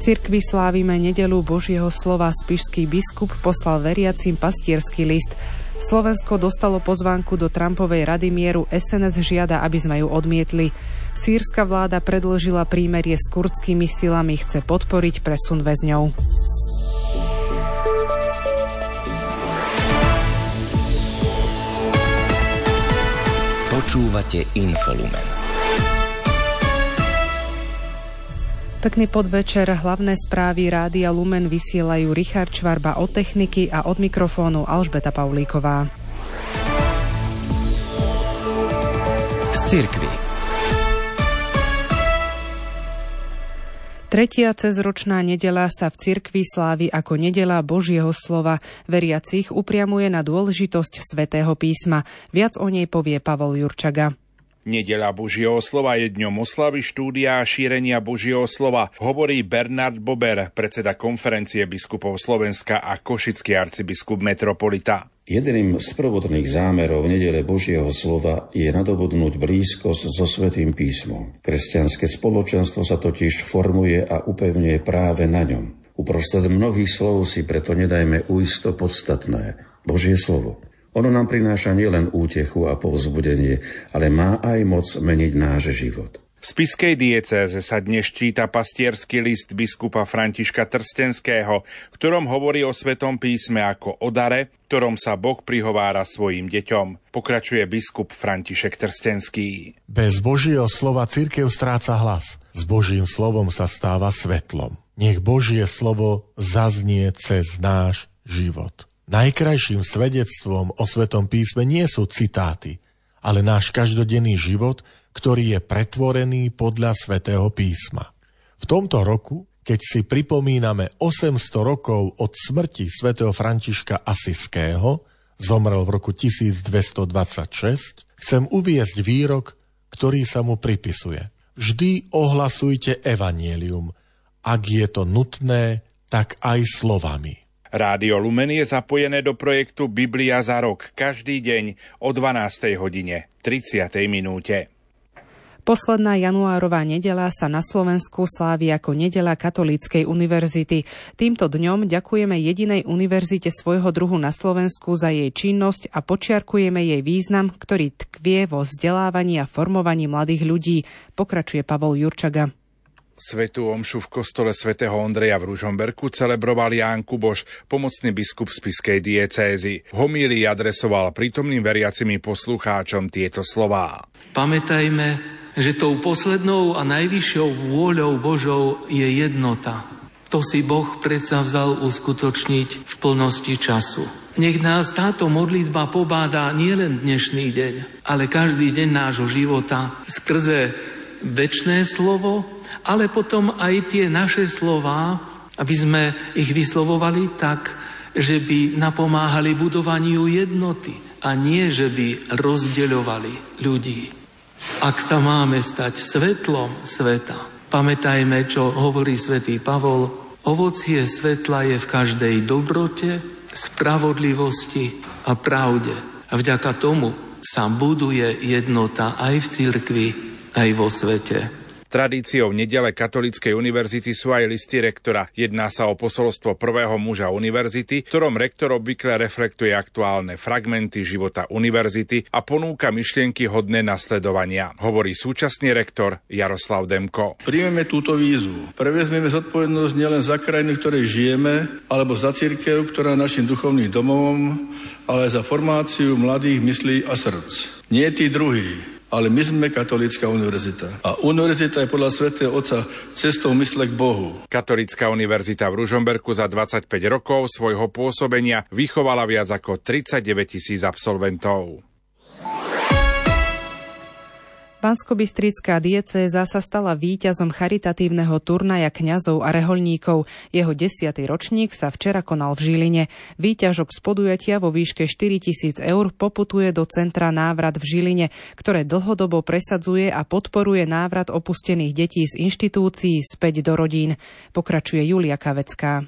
cirkvi slávime nedeľu Božieho slova. Spišský biskup poslal veriacim pastierský list. Slovensko dostalo pozvánku do Trumpovej rady mieru. SNS žiada, aby sme ju odmietli. Sýrska vláda predĺžila prímerie s kurdskými silami, chce podporiť presun väzňov. Počúvate Infolumen. Pekný podvečer, hlavné správy Rádia Lumen vysielajú Richard Čvarba od techniky a od mikrofónu Alžbeta Paulíková. Z cirkvi. Tretia cezročná nedeľa sa v cirkvi slávi ako nedeľa Božieho slova. Veriacich upriamuje na dôležitosť Svätého písma. Viac o nej povie Pavol Jurčaga. Nedeľa Božieho slova je dňom oslavy, štúdia a šírenia Božieho slova, hovorí Bernard Bober, predseda konferencie biskupov Slovenska a košický arcibiskup metropolita. Jedným z prvotných zámerov nedele Božieho slova je nadobudnúť blízkosť so Svätým písmom. Kresťanské spoločenstvo sa totiž formuje a upevňuje práve na ňom. Uprostred mnohých slov si preto nedajme ujsť to podstatné, Božie slovo. Ono nám prináša nielen útechu a povzbudenie, ale má aj moc meniť náš život. V spišskej diecéze sa dnes číta pastierský list biskupa Františka Trstenského, v ktorom hovorí o Svätom písme ako o dare, ktorom sa Boh prihovára svojim deťom. Pokračuje biskup František Trstenský. Bez Božieho slova cirkev stráca hlas. S Božím slovom sa stáva svetlom. Nech Božie slovo zaznie cez náš život. Najkrajším svedectvom o Svätom písme nie sú citáty, ale náš každodenný život, ktorý je pretvorený podľa Svätého písma. V tomto roku, keď si pripomíname 800 rokov od smrti svätého Františka Asiského, zomrel v roku 1226, chcem uviesť výrok, ktorý sa mu pripisuje. Vždy ohlasujte evanjelium, ak je to nutné, tak aj slovami. Rádio Lumen je zapojené do projektu Biblia za rok každý deň o 12. hodine 30. minúte. Posledná januárová nedeľa sa na Slovensku slávi ako nedeľa Katolíckej univerzity. Týmto dňom ďakujeme jedinej univerzite svojho druhu na Slovensku za jej činnosť a počiarkujeme jej význam, ktorý tkvie vo vzdelávaní a formovaní mladých ľudí, pokračuje Pavol Jurčaga. Svätú omšu v kostole svätého Ondreja v Ružomberku celebroval Ján Kuboš, pomocný biskup spišskej diecézy. V homílii adresoval prítomným veriacim poslucháčom tieto slová. Pamätajme, že tou poslednou a najvyššou vôľou Božou je jednota. To si Boh predsa vzal uskutočniť v plnosti času. Nech nás táto modlitba pobáda nielen dnešný deň, ale každý deň nášho života skrze večné slovo, ale potom aj tie naše slová, aby sme ich vyslovovali tak, že by napomáhali budovaniu jednoty a nie, že by rozdeľovali ľudí. Ak sa máme stať svetlom sveta, pamätajme, čo hovorí svätý Pavol, ovocie svetla je v každej dobrote, spravodlivosti a pravde. A vďaka tomu sa buduje jednota aj v cirkvi, aj vo svete. Tradíciou nedele Katolíckej univerzity sú aj listy rektora. Jedná sa o posolstvo prvého muža univerzity, v ktorom rektor obvykle reflektuje aktuálne fragmenty života univerzity a ponúka myšlienky hodné nasledovania, hovorí súčasný rektor Jaroslav Demko. Príjmeme túto výzvu. Prevezmeme zodpovednosť nielen za krajinu, v ktorej žijeme, alebo za cirkev, ktorá je našim duchovným domovom, ale aj za formáciu mladých myslí a srdc. Nie tí druhí, ale my sme Katolícka univerzita. A univerzita je podľa svätého Otca cestou mysle k Bohu. Katolícka univerzita v Ružomberku za 25 rokov svojho pôsobenia vychovala viac ako 39 000 absolventov. Banskobystrická diecéza sa stala víťazom charitatívneho turnaja kňazov a rehoľníkov. Jeho 10. ročník sa včera konal v Žiline. Víťažok z podujatia vo výške 4 000 eur poputuje do centra Návrat v Žiline, ktoré dlhodobo presadzuje a podporuje návrat opustených detí z inštitúcií späť do rodín. Pokračuje Julia Kavecká.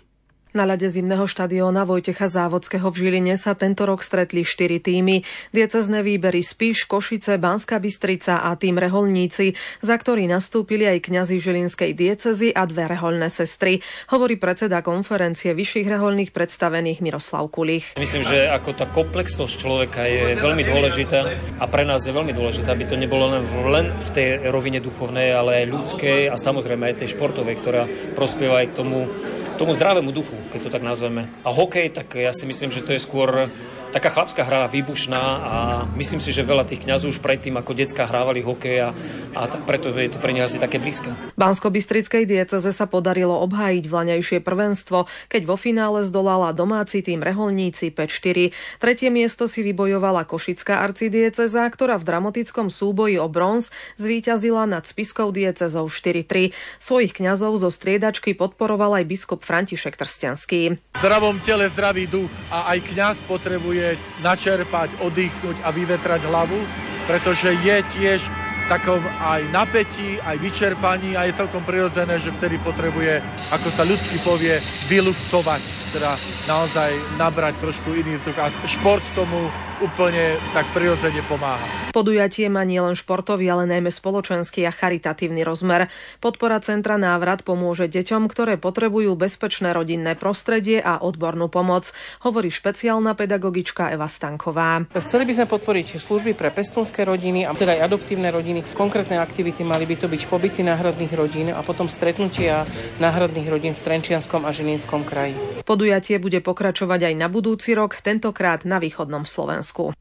Na ľade zimného štadióna Vojtecha Závodského v Žiline sa tento rok stretli 4 tímy. Diecézne výbery Spiš, Košice, Banská Bystrica a tým Rehoľníci, za ktorý nastúpili aj kňazi žilinskej diecézy a 2 rehoľné sestry, hovorí predseda konferencie vyšších rehoľných predstavených Miroslav Kulich. Myslím, že ako tá komplexnosť človeka je veľmi dôležitá a pre nás je veľmi dôležité, aby to nebolo len v tej rovine duchovnej, ale aj ľudskej a samozrejme aj tej športovej, ktorá prospieva aj k tomu zdravému duchu, keď to tak nazveme. A hokej, tak ja si myslím, že to je skôr taká chlapská hra, výbušná a myslím si, že veľa tých kňazov už predtým ako decká hrávali hokej a tak preto je to pre nich asi také blízke. Banskobystrickej diecéze sa podarilo obhájiť vlaňajšie prvenstvo, keď vo finále zdolala domáci tým Rehoľníci 5-4. Tretie miesto si vybojovala Košická arcidiecéza, ktorá v dramatickom súboji o bronz zvíťazila nad Spiskou diecézou 4-3. Svojich kňazov zo striedačky podporoval aj biskup František Trstianský. V zdravom tele zdravý duch a aj kňaz potrebuje načerpať, oddychnúť a vyvetrať hlavu, pretože je tiež takom aj napätí, aj vyčerpaní a je celkom prirodzené, že vtedy potrebuje, ako sa ľudsky povie, vylustovať, teda naozaj nabrať trošku iný vzduch a šport tomu úplne tak prirodzene pomáha. Podujatie má nielen športový, ale najmä spoločenský a charitatívny rozmer. Podpora Centra Návrat pomôže deťom, ktoré potrebujú bezpečné rodinné prostredie a odbornú pomoc, hovorí špeciálna pedagogička Eva Stanková. Chceli by sme podporiť služby pre pestúnske rodiny a teda aj adoptívne rodiny. Konkrétne aktivity mali by to byť pobyty náhradných rodín a potom stretnutia náhradných rodín v Trenčianskom a Žilinskom kraji. Podujatie bude pokračovať aj na budúci rok, tentokrát na východnom Slovensku.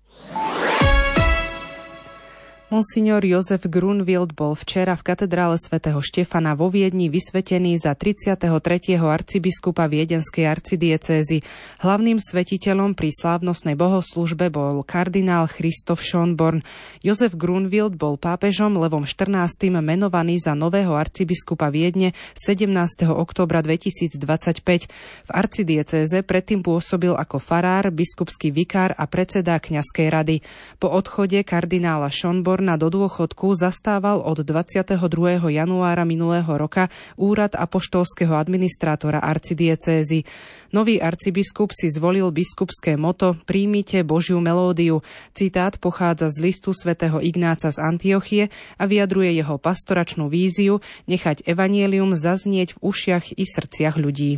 Monsignor Jozef Grunwild bol včera v katedrále svätého Štefana vo Viedni vysvetený za 33. arcibiskupa viedenskej arcidiecézy. Hlavným svetiteľom pri slávnostnej bohoslužbe bol kardinál Christoph Schönborn. Jozef Grunwild bol pápežom Levom XIV. Menovaný za nového arcibiskupa Viedne 17. októbra 2025. V arcidiecéze predtým pôsobil ako farár, biskupský vikár a predseda kňazskej rady. Po odchode kardinála Schönborna do dôchodku zastával od 22. januára minulého roka úrad apoštolského administrátora arcidiecézy. Nový arcibiskup si zvolil biskupské moto Príjmite Božiu melódiu. Citát pochádza z listu svätého Ignáca z Antiochie a vyjadruje jeho pastoračnú víziu nechať evanjelium zaznieť v ušiach i srdciach ľudí.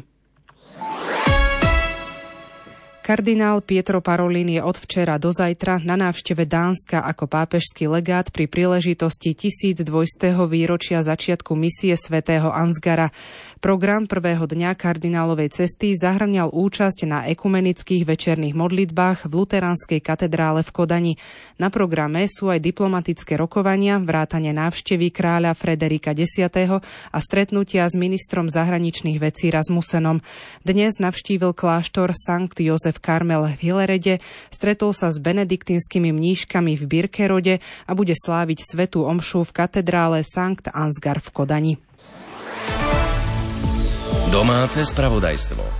Kardinál Pietro Parolin je od včera do zajtra na návšteve Dánska ako pápežský legát pri príležitosti 1200. výročia začiatku misie svätého Ansgara. Program prvého dňa kardinálovej cesty zahŕňal účasť na ekumenických večerných modlitbách v luteránskej katedrále v Kodani. Na programe sú aj diplomatické rokovania, vrátane návštevy kráľa Frederika X. a stretnutia s ministrom zahraničných vecí Rasmussenom. Dnes navštívil kláštor Sankt Jozef Karmel v Hillerede, stretol sa s benediktínskymi mníškami v Birkerode a bude sláviť svätú omšu v katedrále Sankt Ansgar v Kodani. Domáce spravodajstvo.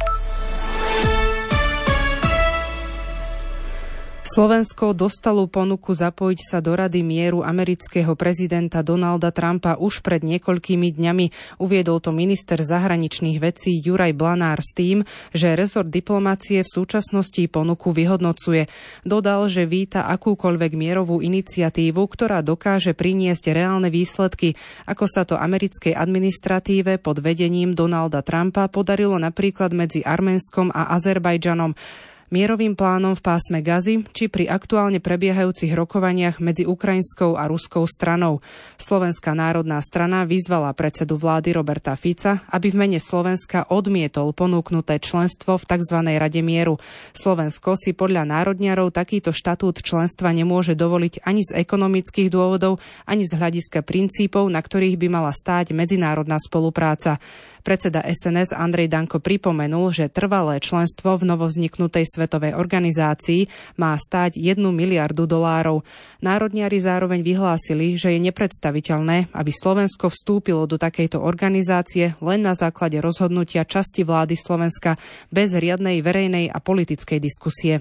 Slovensko dostalo ponuku zapojiť sa do Rady mieru amerického prezidenta Donalda Trumpa už pred niekoľkými dňami. Uviedol to minister zahraničných vecí Juraj Blanár s tým, že rezort diplomacie v súčasnosti ponuku vyhodnocuje. Dodal, že víta akúkoľvek mierovú iniciatívu, ktorá dokáže priniesť reálne výsledky, ako sa to americkej administratíve pod vedením Donalda Trumpa podarilo napríklad medzi Arménskom a Azerbajdžanom, mierovým plánom v pásme Gazy či pri aktuálne prebiehajúcich rokovaniach medzi ukrajinskou a ruskou stranou. Slovenská národná strana vyzvala predsedu vlády Roberta Fica, aby v mene Slovenska odmietol ponúknuté členstvo v tzv. Rade mieru. Slovensko si podľa národniarov takýto štatút členstva nemôže dovoliť ani z ekonomických dôvodov, ani z hľadiska princípov, na ktorých by mala stáť medzinárodná spolupráca. Predseda SNS Andrej Danko pripomenul, že trvalé členstvo v novovzniknutej svetovej organizácii má stáť $1 miliardu. Národniari zároveň vyhlásili, že je nepredstaviteľné, aby Slovensko vstúpilo do takejto organizácie len na základe rozhodnutia časti vlády Slovenska bez riadnej verejnej a politickej diskusie.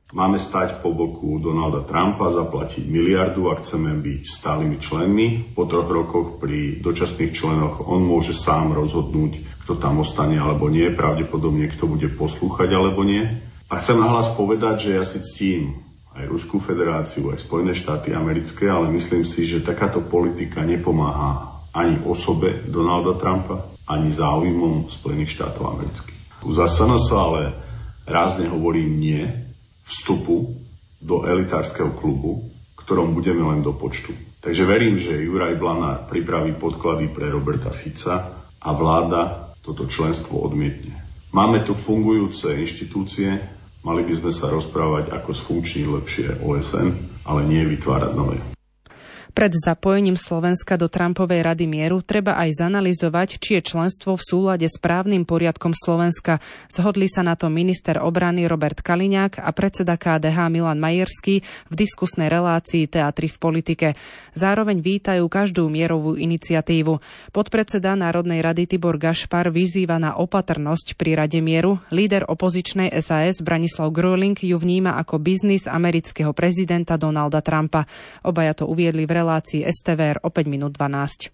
Máme stať po boku Donalda Trumpa, zaplatiť miliardu, ak chceme byť stálymi členmi. Po 3 rokoch pri dočasných členoch on môže sám rozhodnúť, kto tam ostane alebo nie, pravdepodobne kto bude poslúchať alebo nie. A chcem nahlas povedať, že ja si ctím aj Ruskú federáciu, aj Spojené štáty americké, ale myslím si, že takáto politika nepomáha ani osobe Donalda Trumpa, ani záujmom Spojených štátov amerických. Za SNS ale rázne hovorím nie vstupu do elitárskeho klubu, ktorom budeme len do počtu. Takže verím, že Juraj Blanár pripraví podklady pre Roberta Fica a vláda toto členstvo odmietne. Máme tu fungujúce inštitúcie, mali by sme sa rozprávať, ako sfunkčniť lepšie OSN, ale nie vytvárať nové. Pred zapojením Slovenska do Trumpovej rady mieru treba aj zanalyzovať, či je členstvo v súlade s právnym poriadkom Slovenska. Zhodli sa na to minister obrany Robert Kaliňák a predseda KDH Milan Majerský v diskusnej relácii Teatri v politike. Zároveň vítajú každú mierovú iniciatívu. Podpredseda Národnej rady Tibor Gašpar vyzýva na opatrnosť pri rade mieru. Líder opozičnej SAS Branislav Gröling ju vníma ako biznis amerického prezidenta Donalda Trumpa. Obaja to uviedli v relácii STVR o 5 minút 12.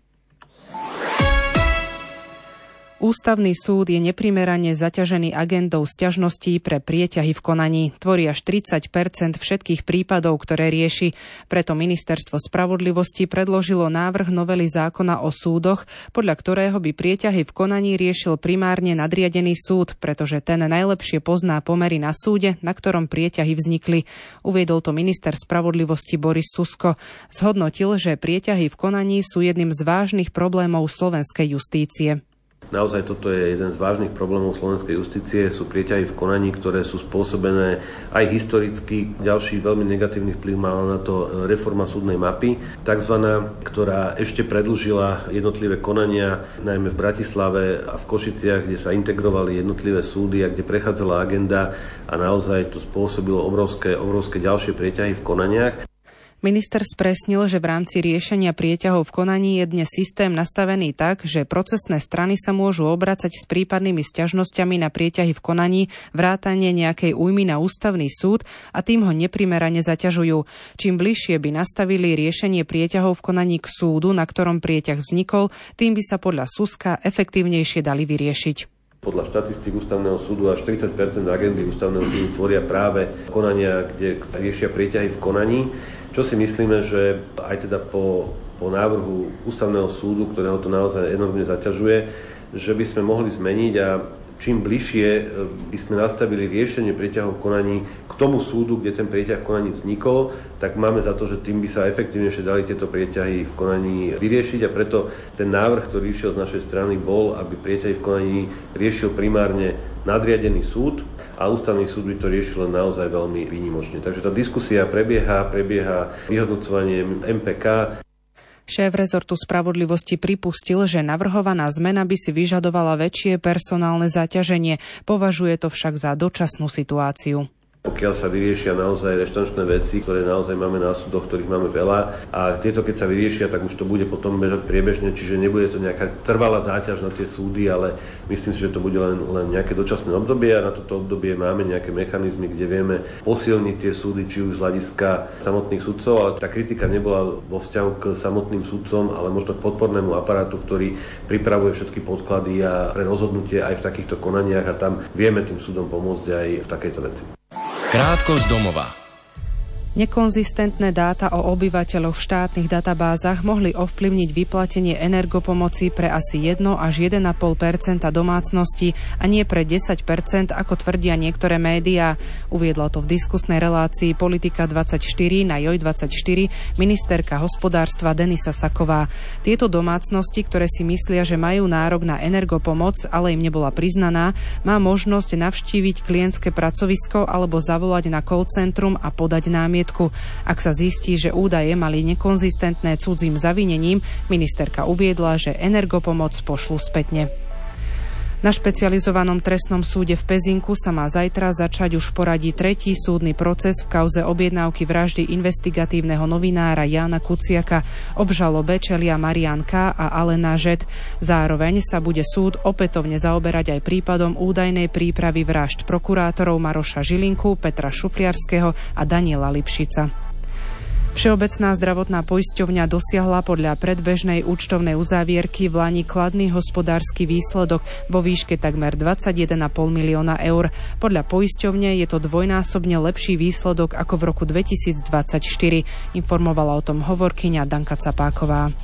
Ústavný súd je neprimerane zaťažený agendou sťažností pre prieťahy v konaní. Tvorí až 30% všetkých prípadov, ktoré rieši. Preto Ministerstvo spravodlivosti predložilo návrh novely zákona o súdoch, podľa ktorého by prieťahy v konaní riešil primárne nadriadený súd, pretože ten najlepšie pozná pomery na súde, na ktorom prieťahy vznikli. Uviedol to minister spravodlivosti Boris Susko. Zhodnotil, že prieťahy v konaní sú jedným z vážnych problémov slovenskej justície. Naozaj toto je jeden z vážnych problémov slovenskej justície, sú prieťahy v konaní, ktoré sú spôsobené aj historicky. Ďalší veľmi negatívny vplyv mala na to reforma súdnej mapy, takzvaná, ktorá ešte predĺžila jednotlivé konania, najmä v Bratislave a v Košiciach, kde sa integrovali jednotlivé súdy a kde prechádzala agenda a naozaj to spôsobilo obrovské ďalšie prieťahy v konaniach. Minister spresnil, že v rámci riešenia prieťahov v konaní je dnes systém nastavený tak, že procesné strany sa môžu obracať s prípadnými sťažnosťami na prieťahy v konaní, vrátane nejakej újmy na ústavný súd a tým ho neprimerane zaťažujú. Čím bližšie by nastavili riešenie prieťahov v konaní k súdu, na ktorom prieťah vznikol, tým by sa podľa Suska efektívnejšie dali vyriešiť. Podľa štatistík Ústavného súdu až 30% agendy Ústavného súdu tvoria práve konania, kde riešia prieťahy v konaní. Čo si myslíme, že aj teda po návrhu Ústavného súdu, ktorého to naozaj enormne zaťažuje, že by sme mohli zmeniť a čím bližšie by sme nastavili riešenie prieťahov v konaní k tomu súdu, kde ten prieťah v konaní vznikol, tak máme za to, že tým by sa efektívnejšie dali tieto prieťahy v konaní vyriešiť a preto ten návrh, ktorý išiel z našej strany, bol, aby prieťahy v konaní riešil primárne nadriadený súd a Ústavný súd by to riešil naozaj veľmi výnimočne. Takže tá diskusia prebieha vyhodnocovanie MPK. Šéf rezortu spravodlivosti pripustil, že navrhovaná zmena by si vyžadovala väčšie personálne zaťaženie. Považuje to však za dočasnú situáciu. Pokiaľ sa vyriešia naozaj reštančné veci, ktoré naozaj máme na súdoch, ktorých máme veľa a tieto keď sa vyriešia, tak už to bude potom bežať priebežne, čiže nebude to nejaká trvalá záťaž na tie súdy, ale myslím si, že to bude len nejaké dočasné obdobie a na toto obdobie máme nejaké mechanizmy, kde vieme posilniť tie súdy, či už z hľadiska samotných sudcov, ale tá kritika nebola vo vzťahu k samotným sudcom, ale možno k podpornému aparátu, ktorý pripravuje všetky podklady a pre rozhodnutie aj v takýchto konaniach a tam vieme tým súdom pomôcť aj v takejto veci. Krátko z domova. Nekonzistentné dáta o obyvateľoch v štátnych databázach mohli ovplyvniť vyplatenie energopomoci pre asi 1 až 1,5% domácností a nie pre 10%, ako tvrdia niektoré médiá. Uviedla to v diskusnej relácii Politika 24 na JOJ24 ministerka hospodárstva Denisa Saková. Tieto domácnosti, ktoré si myslia, že majú nárok na energopomoc, ale im nebola priznaná, má možnosť navštíviť klientské pracovisko alebo zavolať na call centrum a podať námietku. Ak sa zistí, že údaje mali nekonzistentné cudzím zavinením, ministerka uviedla, že energopomoc pošlu spätne. Na špecializovanom trestnom súde v Pezinku sa má zajtra začať už poradí tretí súdny proces v kauze objednávky vraždy investigatívneho novinára Jána Kuciaka. Obžalobe čelia Marián K. a Alena Žet. Zároveň sa bude súd opätovne zaoberať aj prípadom údajnej prípravy vražd prokurátorov Maroša Žilinku, Petra Šufliarského a Daniela Lipšica. Všeobecná zdravotná poisťovňa dosiahla podľa predbežnej účtovnej uzávierky v lani kladný hospodársky výsledok vo výške takmer 21,5 milióna eur. Podľa poisťovne je to dvojnásobne lepší výsledok ako v roku 2024, informovala o tom hovorkyňa Danka Capáková.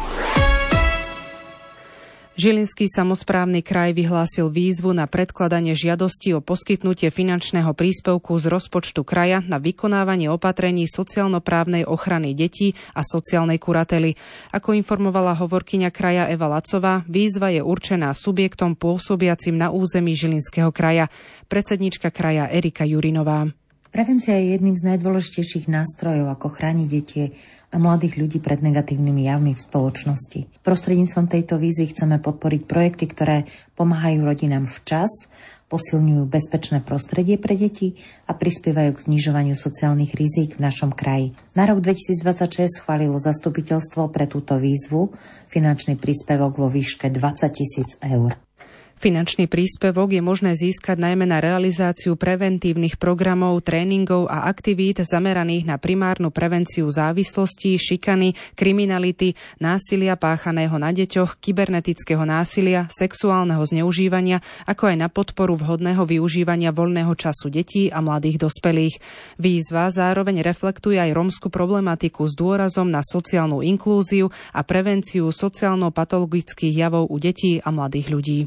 Žilinský samosprávny kraj vyhlásil výzvu na predkladanie žiadosti o poskytnutie finančného príspevku z rozpočtu kraja na vykonávanie opatrení sociálno-právnej ochrany detí a sociálnej kurately. Ako informovala hovorkyňa kraja Eva Lacová, výzva je určená subjektom pôsobiacim na území Žilinského kraja. Predsedníčka kraja Erika Jurinová. Prevencia je jedným z najdôležitejších nástrojov, ako chrániť deti a mladých ľudí pred negatívnymi javmi v spoločnosti. Prostredníctvom tejto výzvy chceme podporiť projekty, ktoré pomáhajú rodinám včas, posilňujú bezpečné prostredie pre deti a prispievajú k znižovaniu sociálnych rizík v našom kraji. Na rok 2026 schválilo zastupiteľstvo pre túto výzvu finančný príspevok vo výške 20 000 eur. Finančný príspevok je možné získať najmä na realizáciu preventívnych programov, tréningov a aktivít zameraných na primárnu prevenciu závislostí, šikany, kriminality, násilia páchaného na deťoch, kybernetického násilia, sexuálneho zneužívania, ako aj na podporu vhodného využívania voľného času detí a mladých dospelých. Výzva zároveň reflektuje aj rómsku problematiku s dôrazom na sociálnu inklúziu a prevenciu sociálno-patologických javov u detí a mladých ľudí.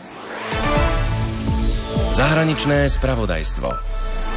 Zahraničné spravodajstvo.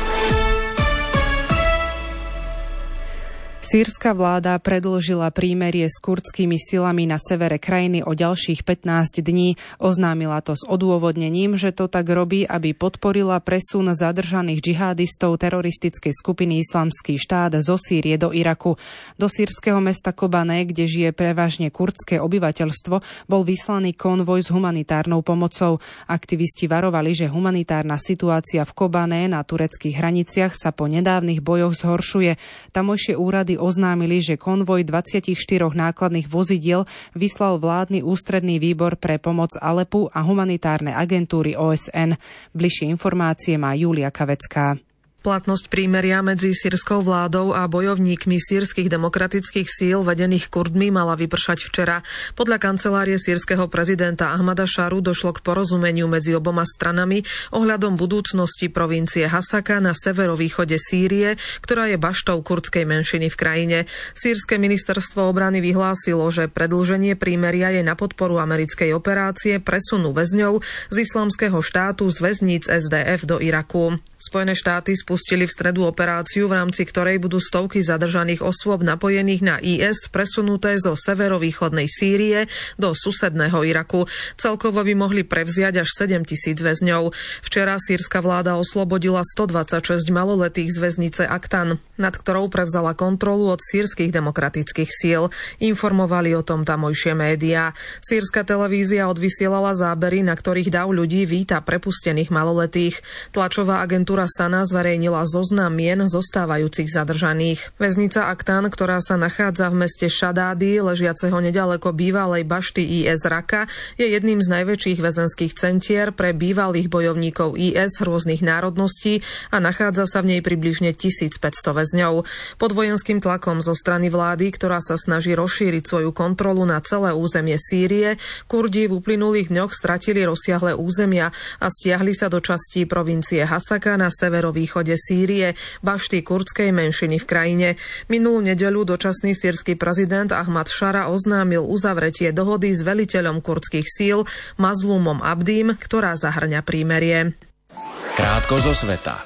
Sýrska vláda predĺžila prímerie s kurdskými silami na severe krajiny o ďalších 15 dní. Oznámila to s odôvodnením, že to tak robí, aby podporila presun zadržaných džihadistov teroristickej skupiny Islamský štát zo Sýrie do Iraku. Do sýrskeho mesta Kobane, kde žije prevažne kurdské obyvateľstvo, bol vyslaný konvoj s humanitárnou pomocou. Aktivisti varovali, že humanitárna situácia v Kobane na tureckých hraniciach sa po nedávnych bojoch zhoršuje. Tamojšie úrady oznámili, že konvoj 24 nákladných vozidiel vyslal vládny ústredný výbor pre pomoc Alepu a humanitárne agentúry OSN. Bližšie informácie má Júlia Kavecká. Platnosť prímeria medzi syrskou vládou a bojovníkmi sýrskych demokratických síl vedených Kurdmi mala vypršať včera. Podľa kancelárie sýrskeho prezidenta Ahmada Šaru došlo k porozumeniu medzi oboma stranami ohľadom budúcnosti provincie Hasaka na severovýchode Sýrie, ktorá je baštou kurdskej menšiny v krajine. Sýrske ministerstvo obrany vyhlásilo, že predĺženie prímeria je na podporu americkej operácie presunu väzňov z Islamského štátu z väzníc SDF do Iraku. Spojené štáty spustili v stredu operáciu, v rámci ktorej budú stovky zadržaných osôb napojených na IS presunuté zo severovýchodnej Sýrie do susedného Iraku. Celkovo by mohli prevziať až 7 000 väzňov. Včera sýrska vláda oslobodila 126 maloletých z väznice Aktan, nad ktorou prevzala kontrolu od sýrskych demokratických síl. Informovali o tom tamojšie médiá. Sýrska televízia odvysielala zábery, na ktorých dav ľudí víta prepustených maloletých. Tlačová agentúra Sana zverejnila zoznam mien zostávajúcich zadržaných. Väznica Aktan, ktorá sa nachádza v meste Šadády, ležiaceho nedaleko bývalej bašty IS Raka, je jedným z najväčších väzenských centier pre bývalých bojovníkov IS rôznych národností a nachádza sa v nej približne 1500 väzňov. Pod vojenským tlakom zo strany vlády, ktorá sa snaží rozšíriť svoju kontrolu na celé územie Sýrie, Kurdi v uplynulých dňoch stratili rozsiahle územia a stiahli sa do častí provincie Hasaka na severovýchode Sýrie, bašty kurdskej menšiny v krajine. Minulú nedeľu dočasný sýrsky prezident Ahmad Šara oznámil uzavretie dohody s veliteľom kurdských síl Mazlumom Abdím, ktorá zahŕňa prímerie. Krátko zo sveta.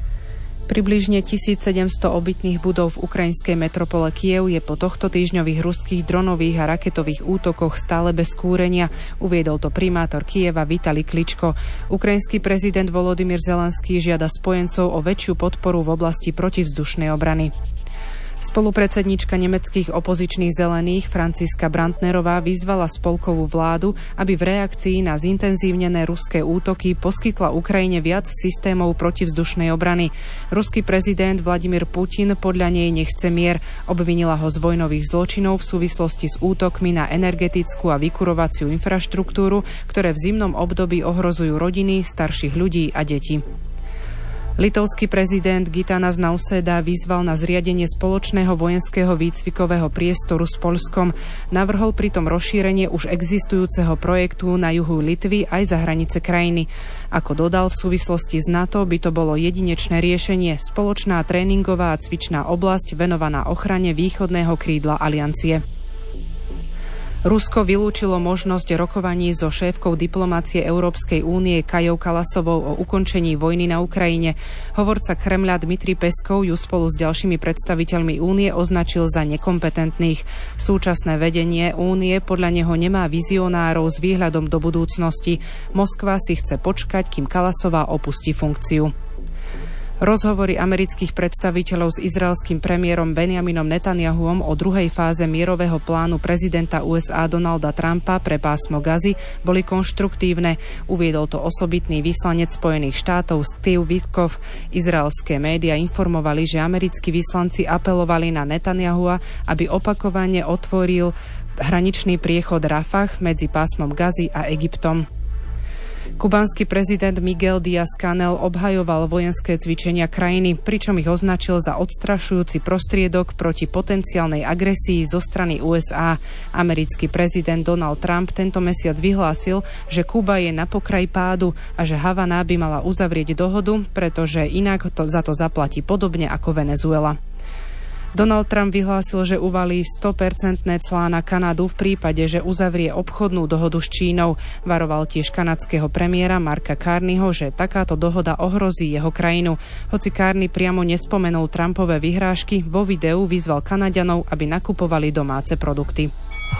Približne 1700 obytných budov v ukrajinskej metropole Kyjev je po tohto týždňových ruských dronových a raketových útokoch stále bez kúrenia, uviedol to primátor Kyjeva Vitali Kličko. Ukrajinský prezident Volodymyr Zelenský žiada spojencov o väčšiu podporu v oblasti protivzdušnej obrany. Spolupredsedníčka nemeckých opozičných zelených Franciska Brandnerová vyzvala spolkovú vládu, aby v reakcii na zintenzívnené ruské útoky poskytla Ukrajine viac systémov protivzdušnej obrany. Ruský prezident Vladimír Putin podľa nej nechce mier. Obvinila ho z vojnových zločinov v súvislosti s útokmi na energetickú a vykurovaciu infraštruktúru, ktoré v zimnom období ohrozujú rodiny, starších ľudí a deti. Litovský prezident Gitanas Nausėda vyzval na zriadenie spoločného vojenského výcvikového priestoru s Poľskom. Navrhol pritom rozšírenie už existujúceho projektu na juhu Litvy aj za hranice krajiny. Ako dodal, v súvislosti s NATO by to bolo jedinečné riešenie, spoločná tréningová a cvičná oblasť venovaná ochrane východného krídla aliancie. Rusko vylúčilo možnosť rokovaní so šéfkou diplomácie Európskej únie Kajou Kalasovou o ukončení vojny na Ukrajine. Hovorca Kremľa Dmitrij Peskov ju spolu s ďalšími predstaviteľmi únie označil za nekompetentných. Súčasné vedenie únie podľa neho nemá vizionárov s výhľadom do budúcnosti. Moskva si chce počkať, kým Kalasová opustí funkciu. Rozhovory amerických predstaviteľov s izraelským premiérom Benjaminom Netanyahuom o druhej fáze mierového plánu prezidenta USA Donalda Trumpa pre pásmo Gazy boli konštruktívne. Uviedol to osobitný vyslanec Spojených štátov Steve Witkoff. Izraelské médiá informovali, že americkí vyslanci apelovali na Netanyahua, aby opakovane otvoril hraničný priechod Rafah medzi pásmom Gazy a Egyptom. Kubánsky prezident Miguel Díaz-Canel obhajoval vojenské cvičenia krajiny, pričom ich označil za odstrašujúci prostriedok proti potenciálnej agresii zo strany USA. Americký prezident Donald Trump tento mesiac vyhlásil, že Kuba je na pokraji pádu a že Havana by mala uzavrieť dohodu, pretože inak za to zaplatí podobne ako Venezuela. Donald Trump vyhlásil, že uvalí 100% clá na Kanadu v prípade, že uzavrie obchodnú dohodu s Čínou. Varoval tiež kanadského premiéra Marka Carneyho, že takáto dohoda ohrozí jeho krajinu. Hoci Carney priamo nespomenul Trumpové vyhrážky, vo videu vyzval Kanaďanov, aby nakupovali domáce produkty.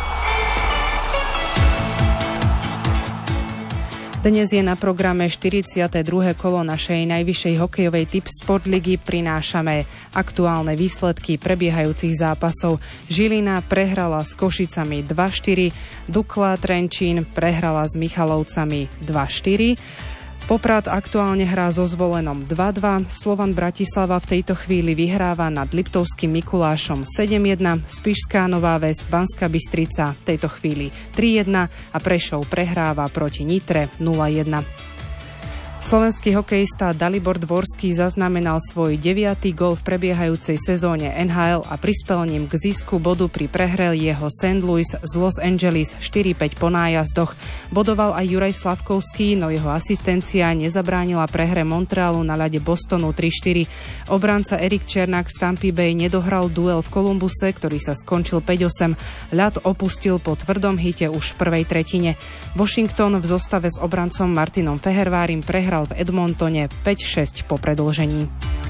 Dnes je na programe 42. kolo našej najvyššej hokejovej Tip Sport ligy. Prinášame aktuálne výsledky prebiehajúcich zápasov. Žilina prehrala s Košicami 2-4, Dukla Trenčín prehrala s Michalovcami 2-4, Poprad aktuálne hrá so Zvolenom 2-2, Slovan Bratislava v tejto chvíli vyhráva nad Liptovským Mikulášom 7-1, Spišská Nová Ves Banská Bystrica v tejto chvíli 3-1 a Prešov prehráva proti Nitre 0-1. Slovenský hokejista Dalibor Dvorský zaznamenal svoj 9. gól v prebiehajúcej sezóne NHL a prispel ním k zisku bodu pri prehre jeho St. Louis z Los Angeles 4-5 po nájazdoch. Bodoval aj Juraj Slavkovský, no jeho asistencia nezabránila prehre Montrealu na ľade Bostonu 3-4. Obranca Erik Černák z Tampa Bay nedohral duel v Columbuse, ktorý sa skončil 5-8. Ľad opustil po tvrdom hite už v prvej tretine. Washington v zostave s obrancom Martinom Fehervárim prehral v Edmontone 5-6 po predĺžení.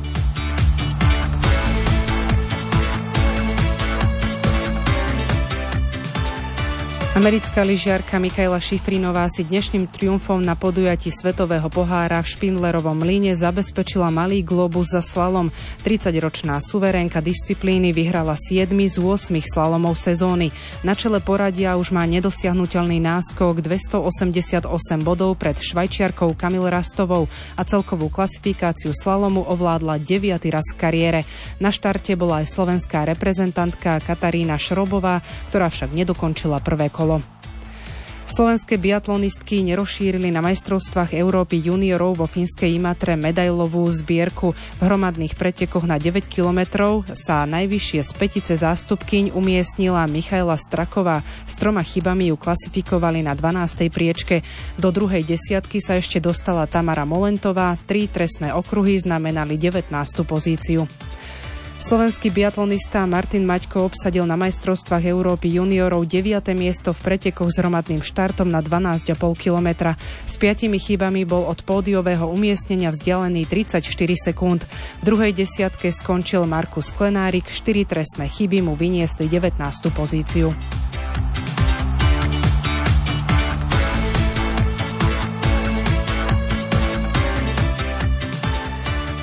Americká lyžiarka Mikaela Šifrinová si dnešným triumfom na podujatí Svetového pohára v Špindlerovom mlyne zabezpečila malý globus za slalom. 30-ročná suverénka disciplíny vyhrala 7 z 8 slalomov sezóny. Na čele poradia už má nedosiahnuteľný náskok 288 bodov pred Švajčiarkou Kamil Rastovou a celkovú klasifikáciu slalomu ovládla 9. raz v kariére. Na štarte bola aj slovenská reprezentantka Katarína Šrobová, ktorá však nedokončila prvé kolo. Slovenské biatlonistky nerozšírili na majstrovstvách Európy juniorov vo fínskej Imatre medailovú zbierku. V hromadných pretekoch na 9 kilometrov sa najvyššie z pätice zástupkyň umiestnila Michaela Straková. S 3 chybami ju klasifikovali na 12. priečke. Do druhej desiatky sa ešte dostala Tamara Molentová. 3 trestné okruhy znamenali 19. pozíciu. Slovenský biatlonista Martin Maťko obsadil na majstrovstvách Európy juniorov 9. miesto v pretekoch s hromadným štartom na 12,5 kilometra. S 5 chybami bol od pódiového umiestnenia vzdialený 34 sekúnd. V druhej desiatke skončil Markus Klenárik, 4 trestné chyby mu vyniesli 19. pozíciu.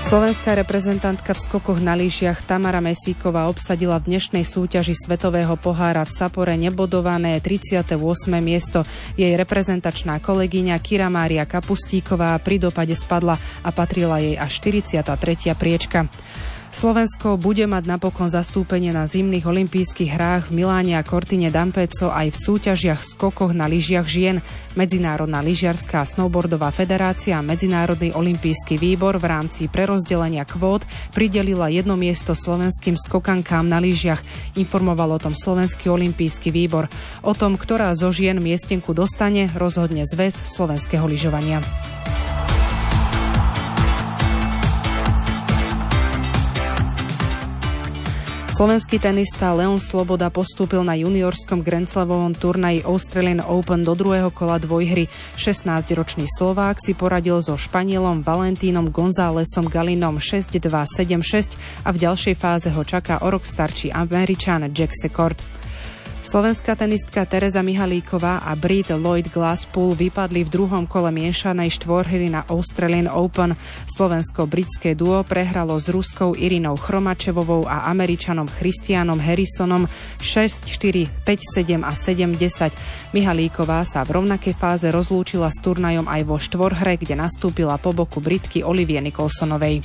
Slovenská reprezentantka v skokoch na lyžiach Tamara Mesíková obsadila v dnešnej súťaži Svetového pohára v Sapore nebodované 38. miesto. Jej reprezentačná kolegyňa Kira Mária Kapustíková pri dopade spadla a patrila jej až 43. priečka. Slovensko bude mať napokon zastúpenie na zimných olympijských hrách v Miláne a Cortine d'Ampezzo aj v súťažiach skokoch na lyžiach žien. Medzinárodná lyžiarská snowboardová federácia a Medzinárodný olympijský výbor v rámci prerozdelenia kvót pridelila jedno miesto slovenským skokankám na lyžiach. Informoval o tom Slovenský olympijský výbor. O tom, ktorá zo žien miestenku dostane, rozhodne Zväz slovenského lyžovania. Slovenský tenista Leon Sloboda postúpil na juniorskom Grand Slamovom turnaji Australian Open do druhého kola dvojhry. 16-ročný Slovák si poradil so Španielom Valentínom Gonzálesom Galinom 6-2, 7-6 a v ďalšej fáze ho čaká o rok starší Američan Jack Secord. Slovenská tenistka Tereza Mihalíková a Brit Lloyd Glasspool vypadli v druhom kole miešanej štvorhry na Australian Open. Slovensko-britské duo prehralo s Ruskou Irinou Chromačevovou a Američanom Christianom Harrisonom 6-4, 5-7 a 7-10. Mihalíková sa v rovnakej fáze rozlúčila s turnajom aj vo štvorhre, kde nastúpila po boku Britky Olivie Nicholsonovej.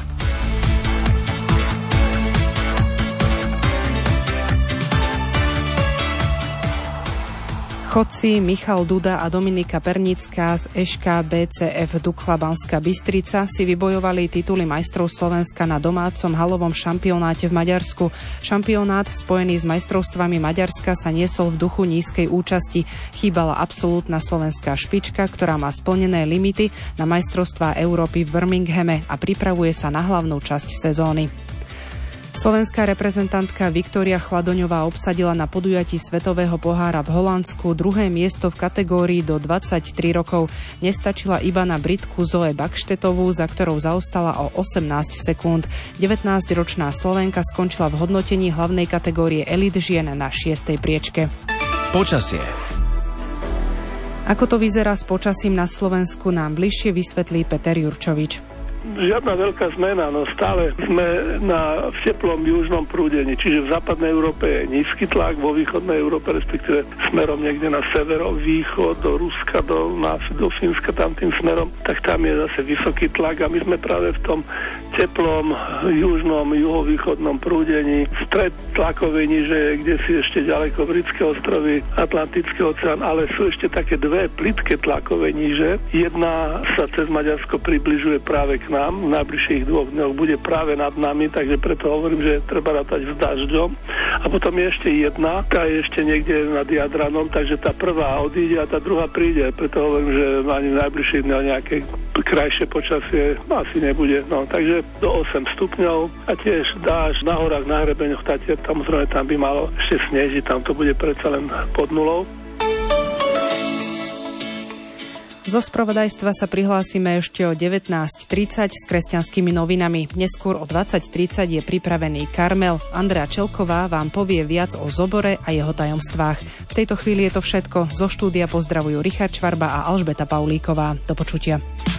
Chodci Michal Duda a Dominika Pernická z ŠKBCF Dukla Banská Bystrica si vybojovali tituly majstrov Slovenska na domácom halovom šampionáte v Maďarsku. Šampionát spojený s majstrovstvami Maďarska sa niesol v duchu nízkej účasti. Chýbala absolútna slovenská špička, ktorá má splnené limity na majstrovstvá Európy v Birminghame a pripravuje sa na hlavnú časť sezóny. Slovenská reprezentantka Viktória Chladoňová obsadila na podujatí Svetového pohára v Holandsku druhé miesto v kategórii do 23 rokov. Nestačila iba na Britku Zoe Bakštetovú, za ktorou zaostala o 18 sekúnd. 19-ročná Slovénka skončila v hodnotení hlavnej kategórie elit žien na 6. priečke. Počasie. Ako to vyzerá s počasím na Slovensku, nám bližšie vysvetlí Peter Jurčovič. Žiadna veľká zmena, no stále sme v teplom južnom prúdení, čiže v západnej Európe je nízky tlak, vo východnej Európe, respektíve smerom niekde na severovýchod, do Ruska, do Fínska, tam tým smerom, tak tam je zase vysoký tlak a my sme práve v tom teplom južnom, juhovýchodnom prúdení. Stred tlakovej níže, kde si ešte ďaleko Britské ostrovy, Atlantický oceán, ale sú ešte také dve plitké tlakové níže. Jedna sa cez Maďarsko približuje práve k nám, v najbližších 2 dňoch bude práve nad nami, takže preto hovorím, že treba rátať s dažďom. A potom je ešte jedna, tá je ešte niekde nad Jadranom, takže tá prvá odíde a tá druhá príde. Preto hovorím, že ani v najbližších dňoch nejaké krajšie počasie asi nebude. No, takže do 8 stupňov a tiež dážď na horách, na hrebeňoch Tatier, samozrejme tam by malo ešte snežiť, tam to bude predsa len pod nulou. Zo spravodajstva sa prihlásime ešte o 19:30 s kresťanskými novinami. Neskôr o 20:30 je pripravený Karmel. Andrea Čelková vám povie viac o zobore a jeho tajomstvách. V tejto chvíli je to všetko. Zo štúdia pozdravujú Richard Čvarba a Alžbeta Paulíková. Do počutia.